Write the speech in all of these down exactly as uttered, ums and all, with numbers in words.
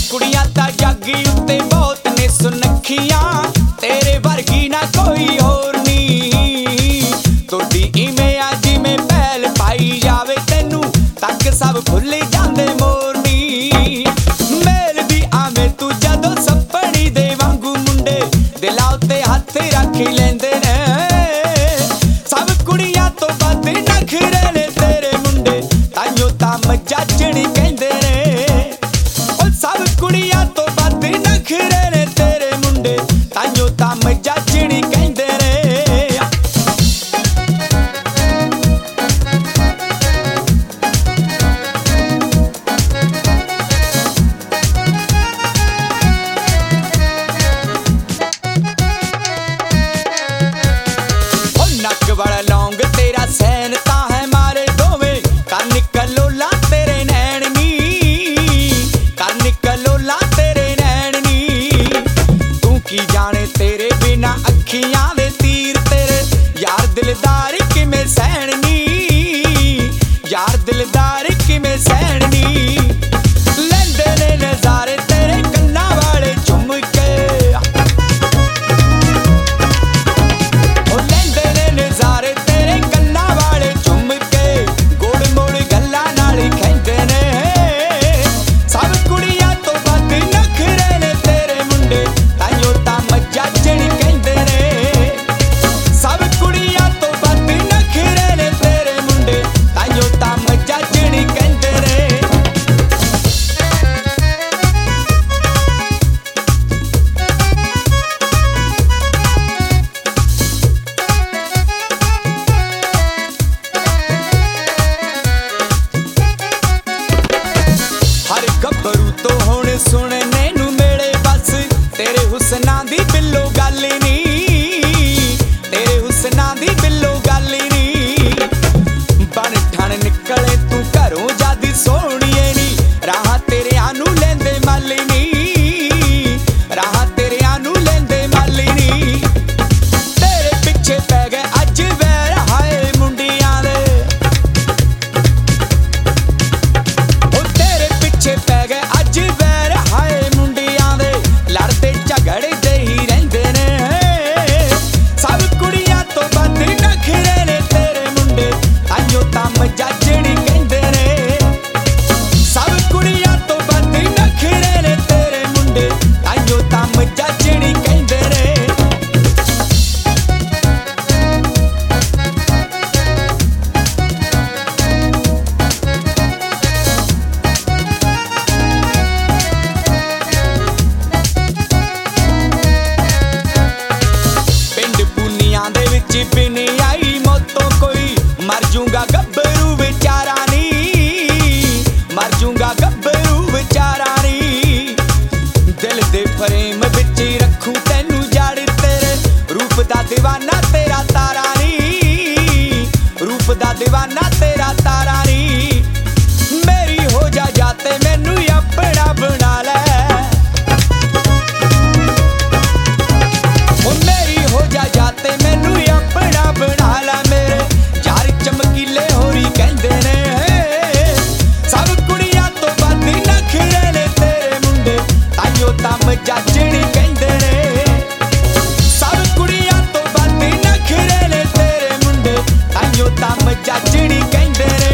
कुड़ियां ता जग उत्ते बहुत ने सुनखियां, तेरे वर्गी ना कोई होर नी। तुरदी इवें आ जिवें पहल पाई जावे, तैनू तक सब भुल जांदे मोरनी। मेल दी आवें तू जदों सपनी दे वांगू, मुंडे दिलां उत्ते हथ रख लैंदे ने। सब कुड़ियां तो वध नखरे ने तेरे मुंडे, ताइयों तां मजाजणी कहंदे ने। सब कुड़ियां तो वध नखरे ने तेरे मुंडे, ताइयों तां मजाजणी कहंदे ने। नक वाला लौंग तेरा सैन तां है मारे दोवें, कर निकलो ला तेरे नैन नी, कर निकलो ला तेरे नैन नी। तू की जाने तेरे बिना अखियां दे तीर तेरे, यार दिलदार किवें सहन नी, यार दिलदार किवें सहन नी। लैंदे ने नज़ारे तेरे कन्नां वाले झुम के, नज़ारे तेरे गल्लां वाले झुम के, गोड़ मोड़ गल्लां नाल कहंदे ने। सब कुड़ियां तो वध नखरे ने तेरे मुंडे, ताइयों तां मजाजणी कहंदे ने। सब कुड़ियां तो वध नखरे ने तेरे मुंडे, ताइयों तां मजाजणी कहंदे ने। गब्बरू तो हुण सुनने नू मेले बस, तेरे हुसना दी बिल्लो गल नी, तेरे हुसना दी बिल्लो गल नी। बन ठण निकले तू घरों जादी सोहणीए नी, राह तेरे आनू लेंदे मल नी, राह तेरे आनू लेंदे मल नी। तेरे पिछे पै गए अज वैर हाय मुंडियां दे, पै गए अज वैर हाय मुंडियां दे, लड़दे झगड़दे ही रहिंदे ने। सब कुड़ियां तो वध नखरे ने तेरे मुंडे, ताइयों तां मजाजणी कहंदे ने। सब कुड़ियां तो वध नखरे ने तेरे मुंडे, ताइयों तां मजाजणी कहंदे ने। बिन आई मौतों कोई मर जूंगा गब्बरू बेचारा नी, मर जूंगा गब्बरू बेचारा नी। दिल दे फ्रेम विच रखूं तैनू जड़ तेरे, रूप दा दीवाना तेरा तारा नी, रूप दा दीवाना तेरा तारा नी। मेरी हो जा जाते मैनू अपना बना लै, मेरी हो जा जाते मैनू अपना बना ला। मेरे यार चमकीले होरी कहंदे ने। सब कुड़ियां तो वध नखरे ने तेरे मुंडे, ताइयों तां मजाजणी कहंदे ने। सब कुड़ियां तो वध नखरे ने तेरे मुंडे, ताइयों तां मजाजणी कहंदे ने।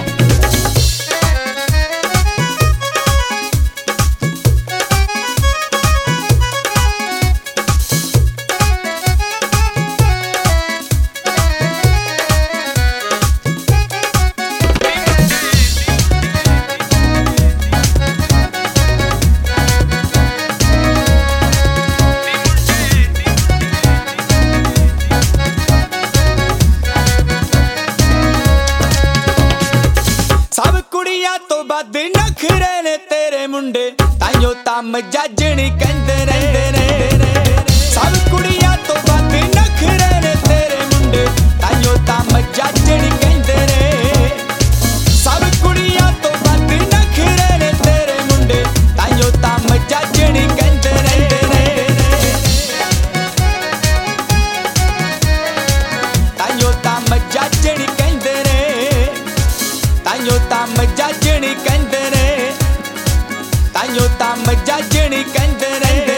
तो वध नखरे ने तेरे मुंडे, ताइयों तां मजाजणी कहंदे रहिंदे ने। सब कुड़ियां तो वध नखरे ने तेरे मुंडे, ताइयों तां मजाजणी कहंदे ने। सब कुड़ियां तो वध नखरे ने तेरे मुंडे, ताइयों तां मजाजणी कहंदे रहिंदे ने। ताइयों तां मजाजणी कहंदे ने, ताइयों तां मजाजणी कहंदे ने। ਤਾਈਓ ਤਾਂ ਮੱਝਾਂ ਜਣੀ ਕਹਿੰਦੇ ਨੇ।